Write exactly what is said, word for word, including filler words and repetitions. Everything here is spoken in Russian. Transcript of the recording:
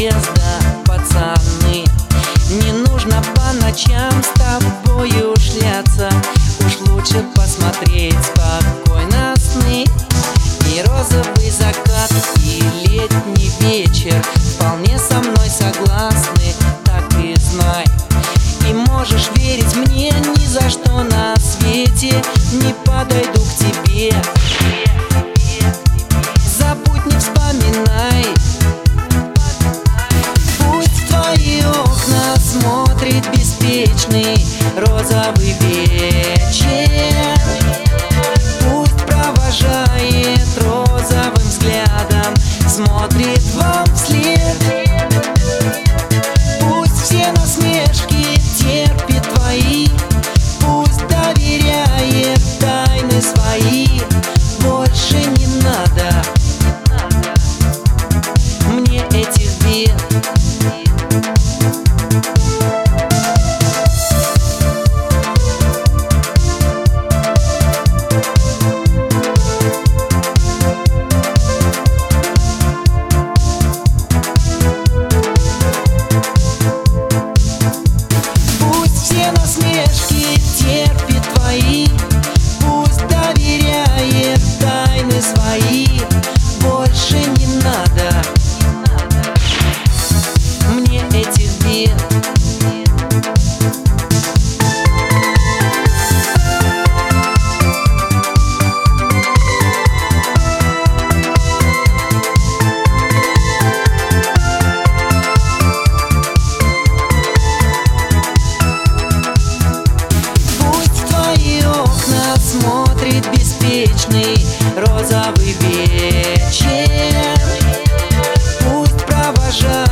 подъезда, пацаны. Не нужно по ночам с тобою шляться, уж лучше посмотреть спокойно сны. И розовый закат, и летний вечер вполне со мной согласны, так и знай. И можешь верить мне, ни за что на свете не подойду к тебе. Забудь, не вспоминай, пусть в твои окна смотрит беспечный розовый вечер. Пусть провожает розовым взглядом, смотрит вам вслед. Пусть все насмешки терпит твои, пусть доверяет тайны свои. Больше не надо мне этих бед. Насмешки терпит твои, пусть доверяет тайны свои. Больше не надо мне этих бед. Смотрит беспечный розовый вечер, пусть провожает